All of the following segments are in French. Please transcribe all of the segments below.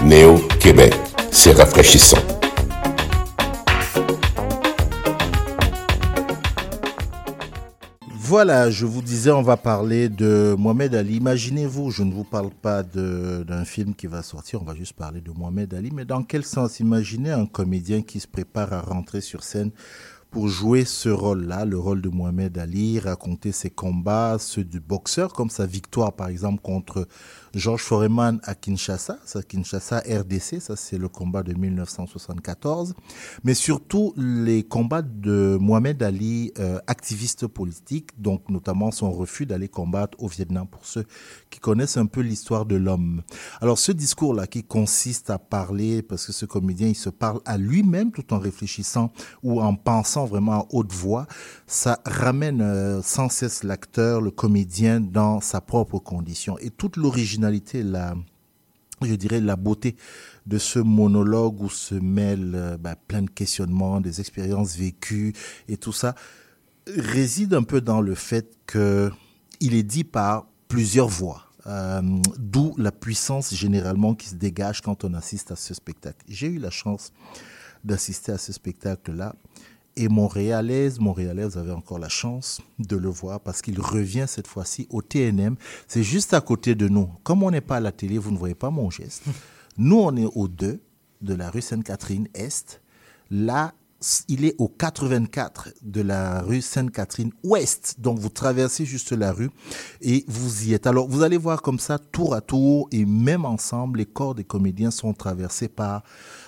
Néo Québec, c'est rafraîchissant. Voilà, je vous disais, on va parler de Mohamed Ali. Imaginez-vous, je ne vous parle pas d'un film qui va sortir, on va juste parler de Mohamed Ali. Mais dans quel sens? Imaginez un comédien qui se prépare à rentrer sur scène pour jouer ce rôle-là, le rôle de Mohamed Ali, raconter ses combats, ceux du boxeur, comme sa victoire par exemple contre Georges Foreman à Kinshasa, RDC, ça c'est le combat de 1974, mais surtout les combats de Mohamed Ali, activiste politique, donc notamment son refus d'aller combattre au Vietnam, pour ceux qui connaissent un peu l'histoire de l'homme. Alors ce discours-là qui consiste à parler, parce que ce comédien il se parle à lui-même tout en réfléchissant ou en pensant vraiment à haute voix, ça ramène sans cesse l'acteur, le comédien dans sa propre condition. Et toute l'originalité, je dirais la beauté de ce monologue où se mêlent plein de questionnements, des expériences vécues et tout ça, réside un peu dans le fait qu'il est dit par plusieurs voix. D'où la puissance généralement qui se dégage quand on assiste à ce spectacle. J'ai eu la chance d'assister à ce spectacle-là. Et Montréalais, vous avez encore la chance de le voir parce qu'il revient cette fois-ci au TNM. C'est juste à côté de nous. Comme on n'est pas à la télé, vous ne voyez pas mon geste. Nous, on est au 2 de la rue Sainte-Catherine-Est. Là, il est au 84 de la rue Sainte-Catherine-Ouest. Donc, vous traversez juste la rue et vous y êtes. Alors, vous allez voir comme ça, tour à tour, et même ensemble, les corps des comédiens sont traversés par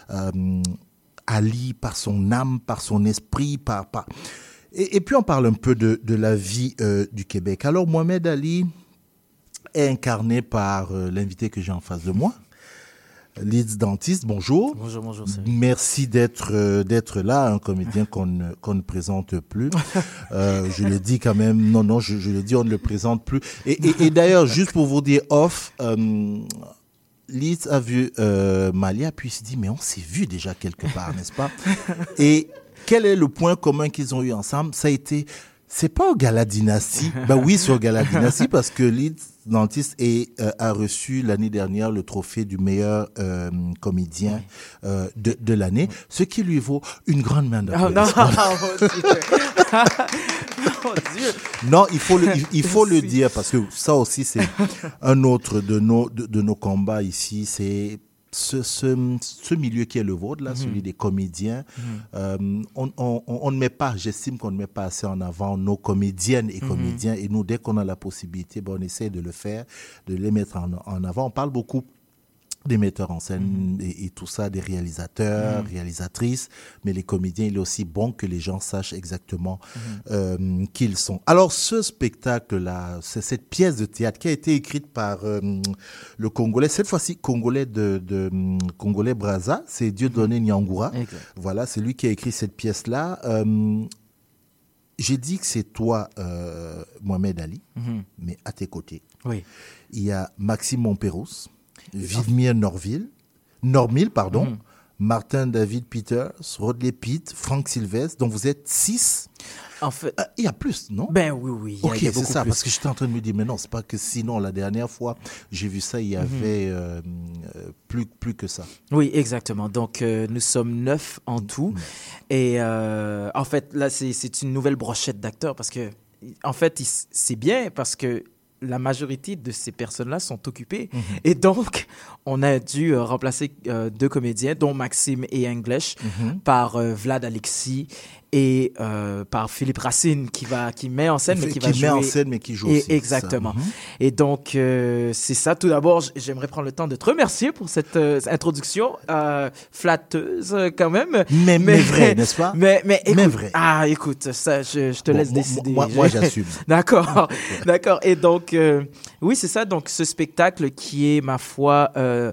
Ali, par son âme, par son esprit, Et puis on parle un peu de la vie du Québec. Alors Mohamed Ali est incarné par l'invité que j'ai en face de moi, Leeds Dentiste. Bonjour. Bonjour. Merci d'être là, un comédien qu'on ne présente plus. Je le dis quand même, non, je le dis, on ne le présente plus. Et d'ailleurs, juste pour vous dire off, Leeds a vu Malia, puis il s'est dit, mais on s'est vu déjà quelque part, n'est-ce pas? Et quel est le point commun qu'ils ont eu ensemble? Ça a été, c'est pas au Gala Dynastie. Ben oui, c'est au Gala Dynastie parce que Leeds Dentiste a reçu l'année dernière le trophée du meilleur comédien de l'année, ce qui lui vaut une grande main d'applaudissements. Non, il faut le dire parce que ça aussi c'est un autre de nos combats ici, c'est ce milieu qui est le vôtre là, celui des comédiens. On ne met pas, j'estime qu'on ne met pas assez en avant nos comédiennes et comédiens, et nous dès qu'on a la possibilité, on essaie de le faire, de les mettre en avant. On parle beaucoup des metteurs en scène et tout ça, des réalisateurs, réalisatrices, mais les comédiens, il est aussi bon que les gens sachent exactement qui ils sont. Alors ce spectacle-là, c'est cette pièce de théâtre qui a été écrite par le Congolais, cette fois-ci Congolais Congolais Brazza, c'est Dieudonné Nyangura. Voilà, c'est lui qui a écrit cette pièce-là. J'ai dit que c'est toi, Mohamed Ali, mais à tes côtés, il y a Maxime Montpérouse, Vladimir Normil, Martin David Peters, Rodney Pitt, Frank Sylvestre, dont vous êtes 6. En fait, il y a plus, non? Ben oui. Ok, il y a c'est ça, plus. parce que j'étais en train de me dire, mais non, c'est pas que sinon, la dernière fois, j'ai vu ça, il y avait plus que ça. Oui, exactement. Donc, nous sommes 9 en tout. Et en fait, là, c'est une nouvelle brochette d'acteurs parce que, en fait, c'est bien parce que la majorité de ces personnes-là sont occupées. Et donc, on a dû remplacer 2 comédiens, dont Maxime et English, par Vlad Alexis et par Philippe Racine, qui met en scène, mais qui va jouer. Qui met en scène, mais qui joue aussi. Exactement. Et donc, c'est ça. Tout d'abord, j'aimerais prendre le temps de te remercier pour cette introduction flatteuse, quand même. Mais vrai, n'est-ce pas? Mais écoute, mais vrai. Ah, écoute, ça, je te laisse décider. Moi, j'assume. D'accord. Et donc, oui, c'est ça. Donc, ce spectacle qui est, ma foi,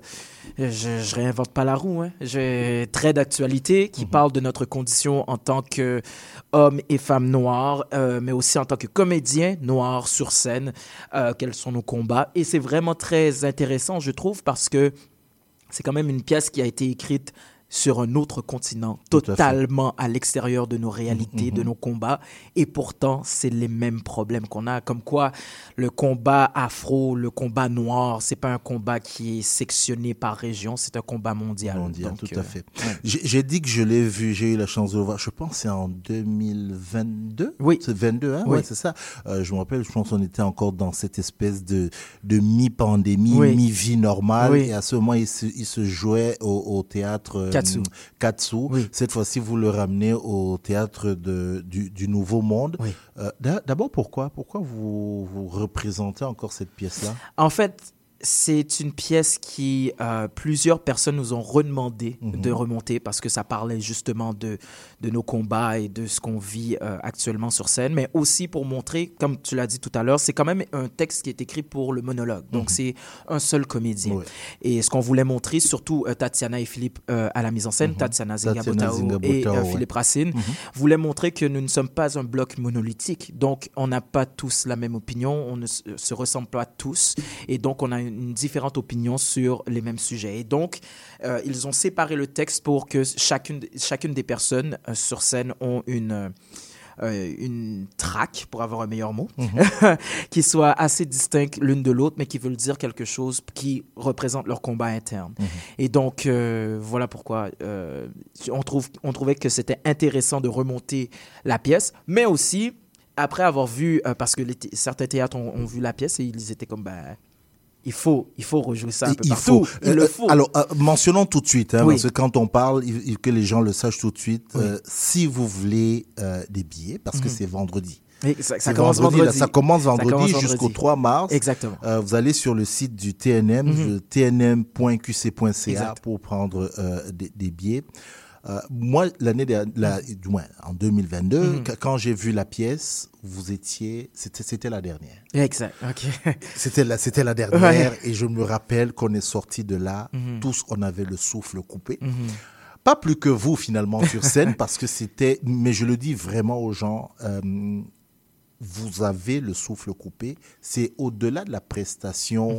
je réinvente pas la roue, très d'actualité, qui parle de notre condition en tant qu'hommes et femmes noirs, mais aussi en tant que comédiens noirs sur scène, quels sont nos combats. Et c'est vraiment très intéressant, je trouve, parce que c'est quand même une pièce qui a été écrite sur un autre continent, Tout à fait. totalement à l'extérieur de nos réalités, de nos combats. Et pourtant, c'est les mêmes problèmes qu'on a. Comme quoi, le combat afro, le combat noir, c'est pas un combat qui est sectionné par région, c'est un combat mondial. Donc, tout à fait. ouais. J'ai dit que je l'ai vu, j'ai eu la chance de le voir, je pense que c'est en 2022. Oui. C'est 22, hein? Oui. Ouais, c'est ça. Je me rappelle, je pense qu'on était encore dans cette espèce de mi-pandémie, Oui. mi-vie normale. Oui. Et à ce moment, il se jouait au théâtre Katsu. Oui. Cette fois-ci, vous le ramenez au théâtre du Nouveau Monde. Oui. D'abord, pourquoi vous représentez encore cette pièce-là? En fait, c'est une pièce qui, plusieurs personnes nous ont redemandé de remonter parce que ça parlait justement de nos combats et de ce qu'on vit actuellement sur scène, mais aussi pour montrer, comme tu l'as dit tout à l'heure, c'est quand même un texte qui est écrit pour le monologue. Donc, c'est un seul comédien. Oui. Et ce qu'on voulait montrer, surtout Tatiana et Philippe à la mise en scène, Tatiana Zingabotao et ouais. Philippe Racine, voulaient montrer que nous ne sommes pas un bloc monolithique. Donc, on n'a pas tous la même opinion, on ne se ressemble pas tous, et donc on a une différente opinion sur les mêmes sujets. Et donc, ils ont séparé le texte pour que chacune des personnes sur scène ont une track, pour avoir un meilleur mot, qui soit assez distincte l'une de l'autre, mais qui veulent dire quelque chose qui représente leur combat interne. Et donc, voilà pourquoi on trouvait que c'était intéressant de remonter la pièce, mais aussi, après avoir vu, parce que certains théâtres ont vu la pièce et ils étaient comme, il faut rejouer ça un peu partout. Il le faut. Alors, mentionnons tout de suite, Oui. parce que quand on parle, que les gens le sachent tout de suite, si vous voulez des billets, parce que c'est vendredi. Et ça C'est commence vendredi. vendredi. Ça commence vendredi vendredi. jusqu'au 3 mars. Exactement. Vous allez sur le site du TNM, tnm.qc.ca Exact. pour prendre des billets. Moi, du moins en 2022, quand j'ai vu la pièce, c'était la dernière. Exact, ok. C'était la dernière et je me rappelle qu'on est sorti de là, tous on avait le souffle coupé. Pas plus que vous finalement sur scène parce que mais je le dis vraiment aux gens, vous avez le souffle coupé. C'est au-delà de la prestation.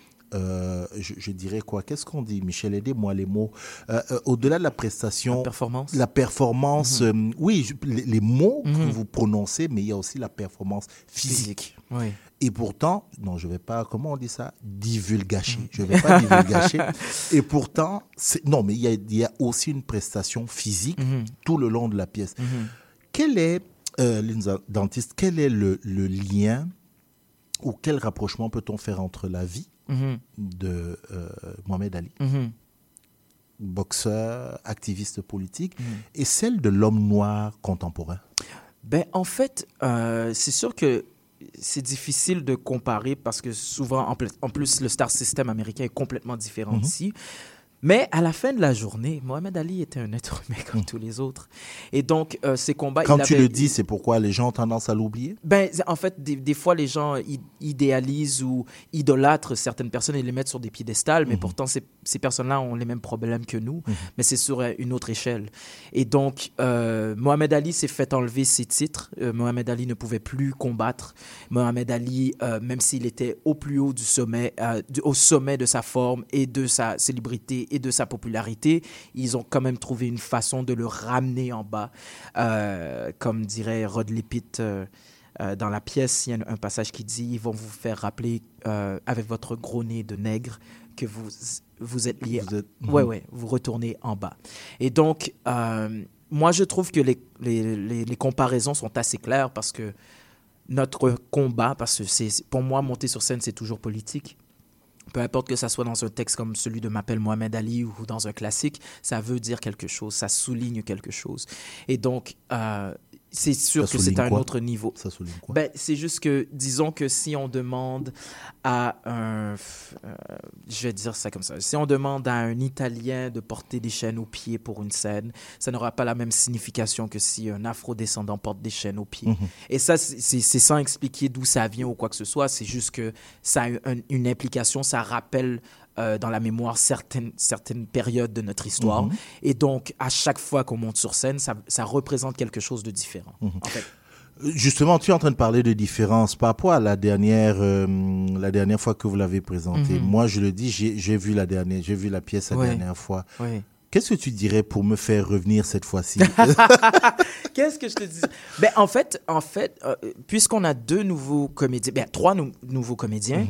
Je dirais quoi? Qu'est-ce qu'on dit, Michel? Aidez-moi les mots. Au-delà de la prestation, la performance, oui, les mots que vous prononcez, mais il y a aussi la performance physique. Oui. Et pourtant, non, je vais pas, comment on dit ça? Divulgacher. Je vais pas divulgacher. Et pourtant, non, mais il y a aussi une prestation physique tout le long de la pièce. Quel est, Linda Dentiste, quel est le lien ou quel rapprochement peut-on faire entre la vie de Mohamed Ali, boxeur, activiste politique, et celle de l'homme noir contemporain? En fait, c'est sûr que c'est difficile de comparer parce que souvent, en plus, le star system américain est complètement différent ici. Mais à la fin de la journée, Mohamed Ali était un être humain comme tous les autres. Et donc, ces combats... Quand tu le dis, c'est pourquoi les gens ont tendance à l'oublier? En fait, des fois, les gens idéalisent ou idolâtrent certaines personnes et les mettent sur des piédestals, mais pourtant, ces personnes-là ont les mêmes problèmes que nous, mais c'est sur une autre échelle. Et donc, Mohamed Ali s'est fait enlever ses titres. Mohamed Ali ne pouvait plus combattre. Mohamed Ali, même s'il était au plus haut du sommet, au sommet de sa forme et de sa célébrité et de sa popularité, ils ont quand même trouvé une façon de le ramener en bas. Comme dirait Rod Lippit dans la pièce, il y a un passage qui dit « Ils vont vous faire rappeler avec votre gros nez de nègre que vous êtes lié. » vous retournez en bas. Et donc, moi, je trouve que les comparaisons sont assez claires parce que notre combat, parce que pour moi, monter sur scène, c'est toujours politique. Peu importe que ça soit dans un texte comme celui de M'appelle Mohamed Ali ou dans un classique, ça veut dire quelque chose, ça souligne quelque chose. Et donc, c'est sûr que c'est à un autre niveau. Ça souligne quoi? C'est juste que, disons que si on demande à je vais dire ça comme ça, si on demande à un Italien de porter des chaînes aux pieds pour une scène, ça n'aura pas la même signification que si un Afro-descendant porte des chaînes aux pieds. Et ça, c'est sans expliquer d'où ça vient ou quoi que ce soit, c'est juste que ça a une implication, ça rappelle dans la mémoire certaines périodes de notre histoire. Et donc, à chaque fois qu'on monte sur scène, ça représente quelque chose de différent. En fait. Justement, tu es en train de parler de différence par rapport à la dernière fois que vous l'avez présenté. Moi, je le dis, j'ai vu la pièce la dernière fois. Qu'est-ce que tu dirais pour me faire revenir cette fois-ci? Qu'est-ce que je te dis? Ben, en fait, puisqu'on a deux nouveaux comédiens, trois nouveaux comédiens,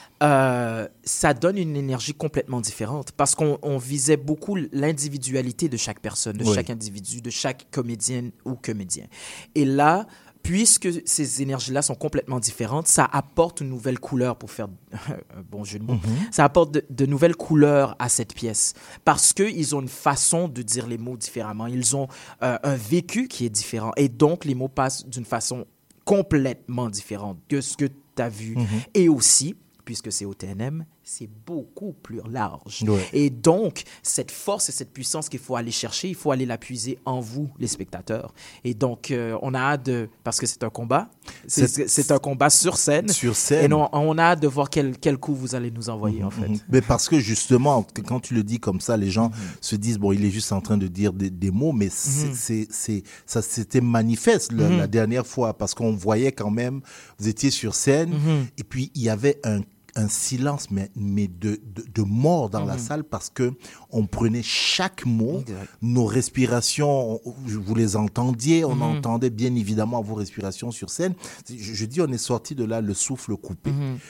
ça donne une énergie complètement différente parce qu'on visait beaucoup l'individualité de chaque personne, de chaque individu, de chaque comédienne ou comédien. Et là, puisque ces énergies-là sont complètement différentes, ça apporte une nouvelle couleur, pour faire un bon jeu de mots. Ça apporte de nouvelles couleurs à cette pièce parce qu'ils ont une façon de dire les mots différemment. Ils ont un vécu qui est différent et donc les mots passent d'une façon complètement différente que ce que tu as vu. Et aussi, puisque c'est au TNM, c'est beaucoup plus large. Ouais. Et donc, cette force et cette puissance qu'il faut aller chercher, il faut aller la puiser en vous, les spectateurs. Et donc, on a hâte de... Parce que c'est un combat. C'est un combat sur scène. Sur scène. Et on a hâte de voir quel coup vous allez nous envoyer, en fait. Mais parce que, justement, quand tu le dis comme ça, les gens se disent, bon, il est juste en train de dire des mots, mais ça c'était manifeste la dernière fois, parce qu'on voyait quand même, vous étiez sur scène, et puis il y avait un silence, mais de mort dans la salle parce que on prenait chaque mot, nos respirations, vous les entendiez, on entendait bien évidemment vos respirations sur scène. Je dis, on est sorti de là le souffle coupé.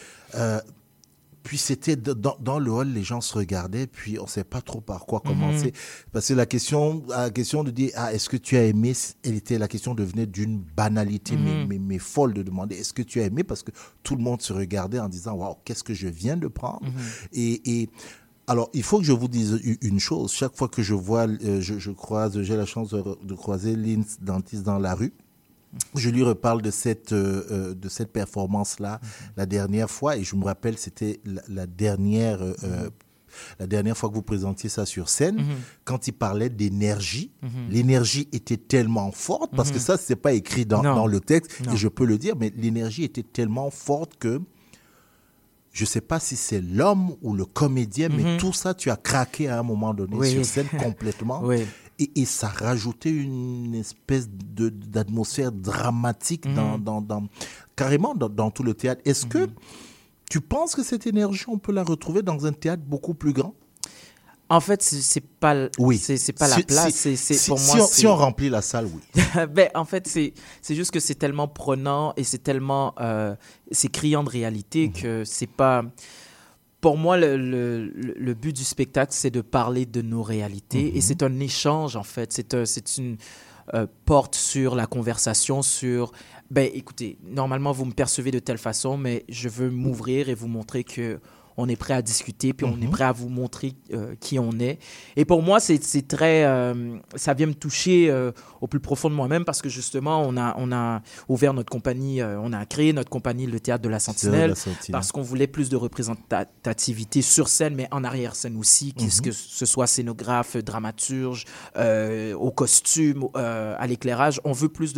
Puis c'était dans le hall, les gens se regardaient, puis on ne sait pas trop par quoi commencer. Parce que la question de dire, est-ce que tu as aimé, la question devenait d'une banalité, mais folle de demander, est-ce que tu as aimé? Parce que tout le monde se regardait en disant, waouh, qu'est-ce que je viens de prendre? Et alors, il faut que je vous dise une chose. Chaque fois que je vois, j'ai la chance de croiser Lynn Dantis dans la rue, je lui reparle de cette performance-là la dernière fois, et je me rappelle, c'était la dernière fois que vous présentiez ça sur scène, quand il parlait d'énergie. L'énergie était tellement forte, parce que ça, c'est pas écrit dans le texte, et je peux le dire, mais l'énergie était tellement forte que je sais pas si c'est l'homme ou le comédien, mais tout ça, tu as craqué à un moment donné sur scène complètement. Et ça rajoutait une espèce d'atmosphère dramatique carrément dans tout le théâtre. Est-ce que tu penses que cette énergie, on peut la retrouver dans un théâtre beaucoup plus grand? En fait, c'est pas la place. Pour moi, si on remplit la salle, oui. En fait, c'est juste que c'est tellement prenant et c'est tellement c'est criant de réalité que c'est pas... Pour moi, le but du spectacle, c'est de parler de nos réalités et c'est un échange, en fait. C'est une porte sur la conversation, sur... écoutez, normalement, vous me percevez de telle façon, mais je veux m'ouvrir et vous montrer que on est prêt à discuter, puis on est prêt à vous montrer qui on est. Et pour moi, c'est très... ça vient me toucher au plus profond de moi-même parce que justement, on a ouvert notre compagnie, on a créé notre compagnie, le Théâtre de la Sentinelle, parce qu'on voulait plus de représentativité sur scène, mais en arrière-scène aussi, que ce soit scénographe, dramaturge, au costume, à l'éclairage. On veut plus de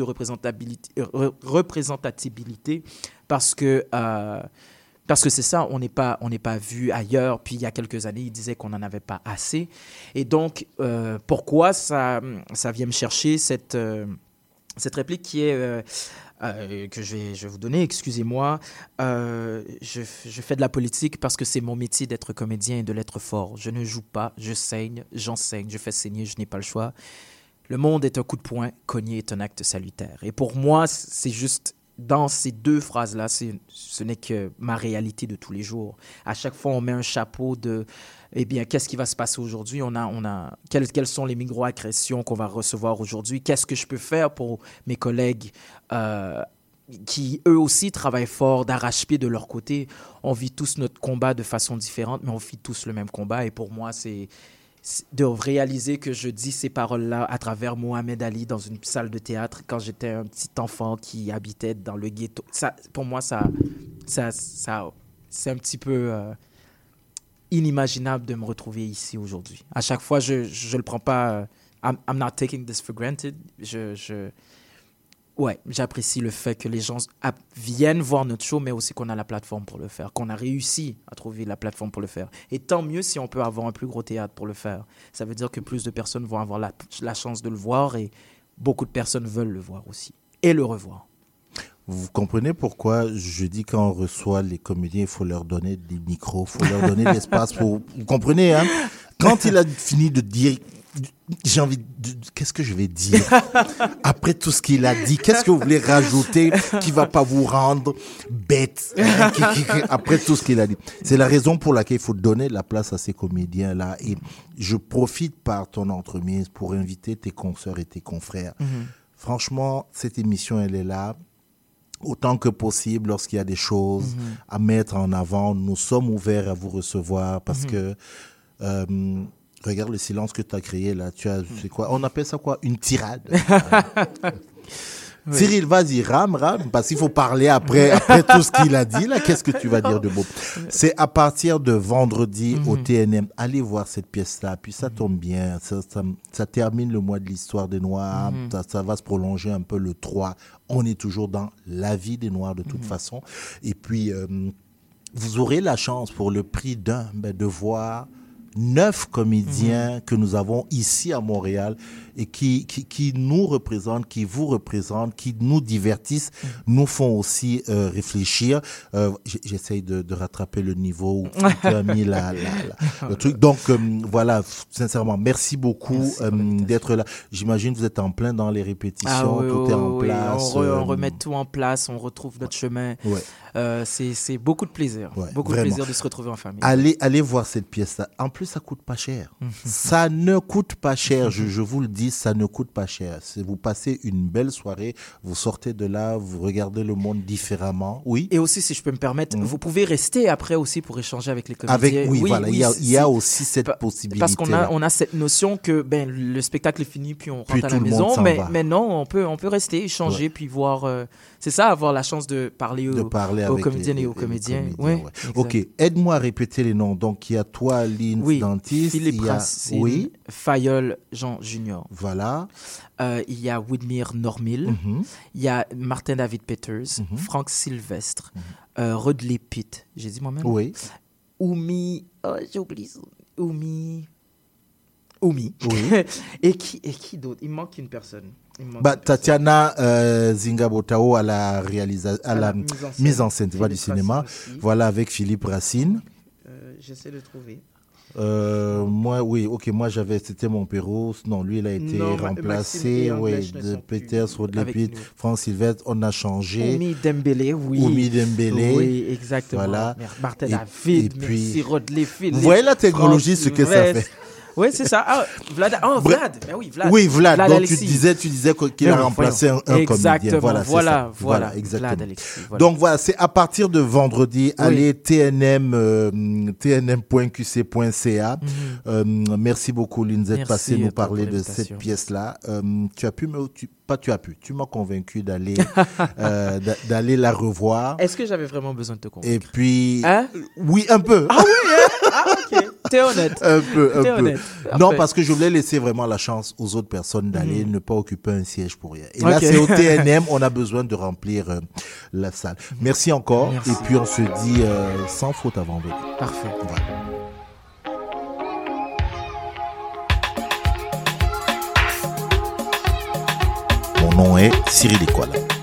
représentativité parce que c'est ça, on n'est pas vu ailleurs. Puis il y a quelques années, ils disaient qu'on n'en avait pas assez. Et donc, pourquoi ça vient me chercher cette réplique qui est que je vais vous donner, excusez-moi. Je fais de la politique parce que c'est mon métier d'être comédien et de l'être fort. Je ne joue pas, je saigne, j'enseigne, je fais saigner, je n'ai pas le choix. Le monde est un coup de poing, cogner est un acte salutaire. Et pour moi, c'est juste... Dans ces deux phrases-là, ce n'est que ma réalité de tous les jours. À chaque fois, on met un chapeau de, qu'est-ce qui va se passer aujourd'hui? Quelles sont les micro-agressions qu'on va recevoir aujourd'hui? Qu'est-ce que je peux faire pour mes collègues qui, eux aussi, travaillent fort, d'arrache-pied de leur côté? On vit tous notre combat de façon différente, mais on vit tous le même combat. Et pour moi, c'est de réaliser que je dis ces paroles-là à travers Mohamed Ali dans une salle de théâtre quand j'étais un petit enfant qui habitait dans le ghetto. Ça, pour moi, c'est un petit peu inimaginable de me retrouver ici aujourd'hui. À chaque fois, je le prends pas... I'm not taking this for granted. Ouais, j'apprécie le fait que les gens viennent voir notre show, mais aussi qu'on a la plateforme pour le faire, qu'on a réussi à trouver la plateforme pour le faire. Et tant mieux si on peut avoir un plus gros théâtre pour le faire. Ça veut dire que plus de personnes vont avoir la chance de le voir et beaucoup de personnes veulent le voir aussi et le revoir. Vous comprenez pourquoi je dis quand on reçoit les comédiens, il faut leur donner des micros, il faut leur donner l'espace pour... Vous comprenez, hein? Quand il a fini de dire... j'ai envie de... Qu'est-ce que je vais dire après tout ce qu'il a dit? Qu'est-ce que vous voulez rajouter qui va pas vous rendre bête après tout ce qu'il a dit? C'est la raison pour laquelle il faut donner de la place à ces comédiens-là. Et je profite par ton entremise pour inviter tes consoeurs et tes confrères. Franchement, cette émission, elle est là. Autant que possible, lorsqu'il y a des choses à mettre en avant, nous sommes ouverts à vous recevoir parce que... regarde le silence que tu as créé là. C'est quoi? On appelle ça quoi? Une tirade. Oui. Cyril, vas-y, rame, parce qu'il faut parler après tout ce qu'il a dit là. Qu'est-ce que tu vas dire de beau? C'est à partir de vendredi au TNM. Allez voir cette pièce-là. Puis ça tombe bien. Ça termine le mois de l'histoire des Noirs. Ça va se prolonger un peu le 3. On est toujours dans la vie des Noirs de toute façon. Et puis, vous aurez la chance pour le prix d'un de voir 9 comédiens que nous avons ici à Montréal et qui nous représentent, qui vous représentent, qui nous divertissent, nous font aussi réfléchir. J'essaye de rattraper le niveau où tu as mis le truc. Donc, voilà, sincèrement, merci beaucoup d'être là. J'imagine que vous êtes en plein dans les répétitions, tout est en place. On remet tout en place, on retrouve notre chemin. C'est beaucoup de plaisir. Beaucoup de plaisir de se retrouver en famille. Allez voir cette pièce-là. En plus, ça coûte pas cher. Ça ne coûte pas cher, je vous le dis, ça ne coûte pas cher. Vous passez une belle soirée, vous sortez de là, vous regardez le monde différemment. Oui. Et aussi, si je peux me permettre, vous pouvez rester après aussi pour échanger avec les comédiens. Il y a aussi cette possibilité. Parce qu'on a cette notion que le spectacle est fini, puis on rentre à la maison. Mais non, on peut rester, échanger, puis voir... c'est ça, avoir la chance de parler aux comédiennes et aux comédiens. Ok, aide-moi à répéter les noms. Donc, il y a toi, Lynn, dentiste. Philippe Racine, Fayol Jean Junior. Voilà. Il y a Widmir Normil. Il y a Martin David Peters. Franck Sylvestre. Rodley Pitt. J'ai dit moi-même? Oui. Oumi. J'ai oublié. Oumi. Oui. et qui d'autre? Il manque une personne. Tatiana Zingabotao à la mise en scène du cinéma. Voilà, avec Philippe Racine. J'essaie de trouver. Moi c'était mon Perrault. Non, lui il a été remplacé. De Peters, Rodley Pitt, Franck Sylvestre, on a changé. Oumi Dembélé. Oui, exactement. Voilà. Martin David, merci Rodley Philippe. Vous voyez la technologie, ce que ça fait. Oui, c'est ça. Vlad. Vlad. Oui, Vlad. Donc, tu disais qu'il a remplacé un comédien. Voilà, exactement. Vlad Alexis, voilà. Donc, voilà, c'est à partir de vendredi. Allez, tnm.qc.ca. Merci beaucoup, Lynn, d'être passé nous parler de cette pièce-là. Tu m'as convaincu d'aller la revoir. Est-ce que j'avais vraiment besoin de te convaincre? Et puis, oui, un peu. Ah oui, ok. T'es honnête. Un peu. Non, parce que je voulais laisser vraiment la chance aux autres personnes d'aller ne pas occuper un siège pour rien. Et là, c'est au TNM, on a besoin de remplir la salle. Merci encore. Merci. Et puis, on se dit sans faute à vendredi. Parfait. Voilà. Mon nom est Cyril Ekwala.